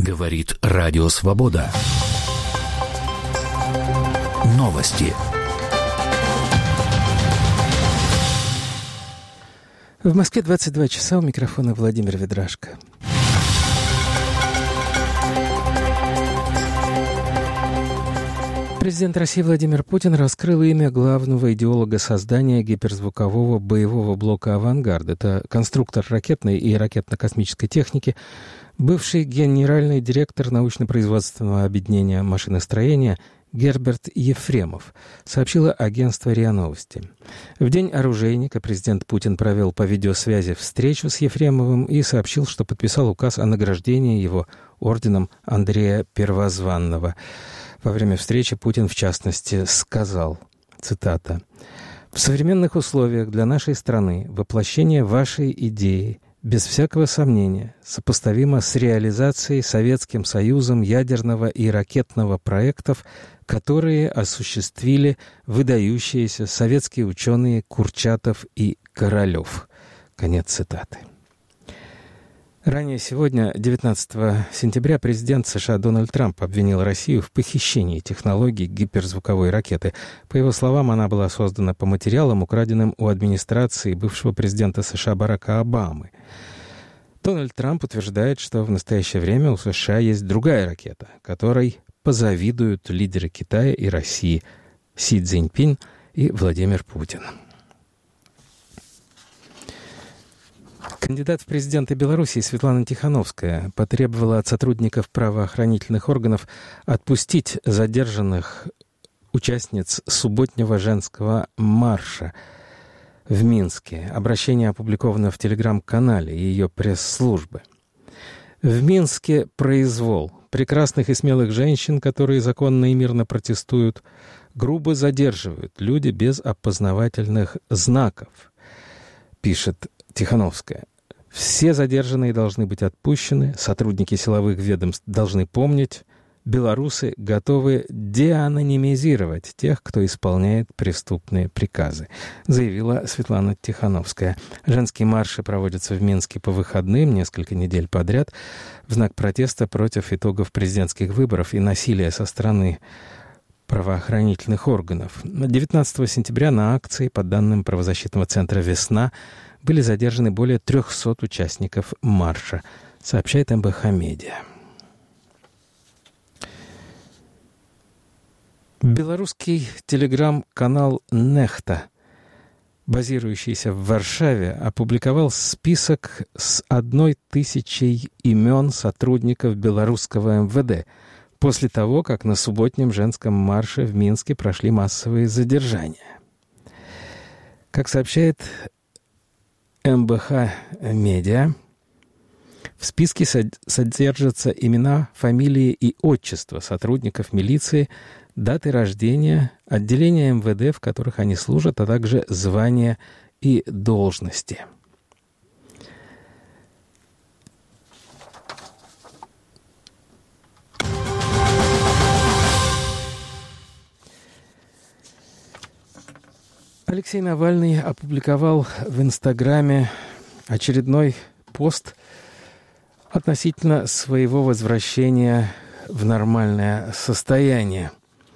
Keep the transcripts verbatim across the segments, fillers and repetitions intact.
Говорит Радио Свобода. Новости. В Москве двадцать два часа, у микрофона Владимир Ведрашко. Президент России Владимир Путин раскрыл имя главного идеолога создания гиперзвукового боевого блока «Авангард». Это конструктор ракетной и ракетно-космической техники, бывший генеральный директор научно-производственного объединения машиностроения Герберт Ефремов, сообщило агентство РИА Новости. В день оружейника президент Путин провел по видеосвязи встречу с Ефремовым и сообщил, что подписал указ о награждении его орденом Андрея Первозванного. Во время встречи Путин, в частности, сказал, цитата, «В современных условиях для нашей страны воплощение вашей идеи без всякого сомнения сопоставимо с реализацией Советским Союзом ядерного и ракетного проектов, которые осуществили выдающиеся советские ученые Курчатов и Королев». Конец цитаты. Ранее сегодня, девятнадцатого сентября, президент США Дональд Трамп обвинил Россию в похищении технологий гиперзвуковой ракеты. По его словам, она была создана по материалам, украденным у администрации бывшего президента США Барака Обамы. Дональд Трамп утверждает, что в настоящее время у США есть другая ракета, которой позавидуют лидеры Китая и России Си Цзиньпин и Владимир Путин. Кандидат в президенты Беларуси Светлана Тихановская потребовала от сотрудников правоохранительных органов отпустить задержанных участниц субботнего женского марша в Минске. Обращение опубликовано в телеграм-канале ее пресс-службы. В Минске произвол. Прекрасных и смелых женщин, которые законно и мирно протестуют, грубо задерживают люди без опознавательных знаков, пишет Тихановская. Все задержанные должны быть отпущены, сотрудники силовых ведомств должны помнить, белорусы готовы деанонимизировать тех, кто исполняет преступные приказы, заявила Светлана Тихановская. Женские марши проводятся в Минске по выходным несколько недель подряд в знак протеста против итогов президентских выборов и насилия со стороны правоохранительных органов. девятнадцатого сентября на акции, по данным правозащитного центра «Весна», были задержаны более трехсот участников марша, сообщает эм бэ ха Медиа. Белорусский телеграм-канал «Нехта», базирующийся в Варшаве, опубликовал список с одной тысячей имен сотрудников белорусского эм вэ дэ после того, как на субботнем женском марше в Минске прошли массовые задержания. Как сообщает эм бэ ха Медиа, в списке содержатся имена, фамилии и отчества сотрудников милиции, даты рождения, отделения эм вэ дэ, в которых они служат, а также звания и должности. Алексей Навальный опубликовал в Инстаграме очередной пост относительно своего возвращения в нормальное состояние.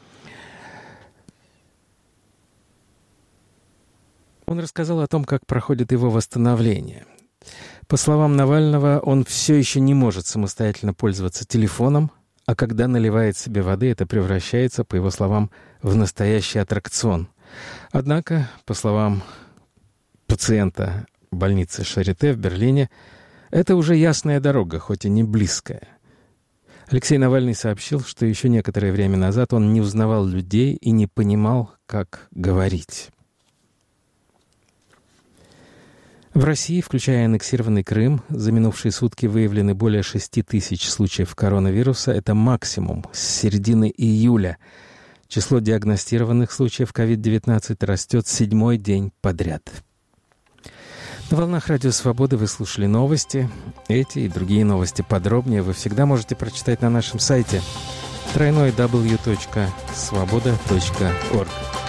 Он рассказал о том, как проходит его восстановление. По словам Навального, он все еще не может самостоятельно пользоваться телефоном, а когда наливает себе воды, это превращается, по его словам, в настоящий аттракцион. Однако, по словам пациента больницы Шарите в Берлине, это уже ясная дорога, хоть и не близкая. Алексей Навальный сообщил, что еще некоторое время назад он не узнавал людей и не понимал, как говорить. В России, включая аннексированный Крым, за минувшие сутки выявлены более шести тысяч случаев коронавируса. Это максимум с середины июля. Число диагностированных случаев ковид девятнадцать растет седьмой день подряд. На волнах Радио Свободы вы слушали новости. Эти и другие новости подробнее вы всегда можете прочитать на нашем сайте дабл ю дабл ю дабл ю точка свобода точка орг.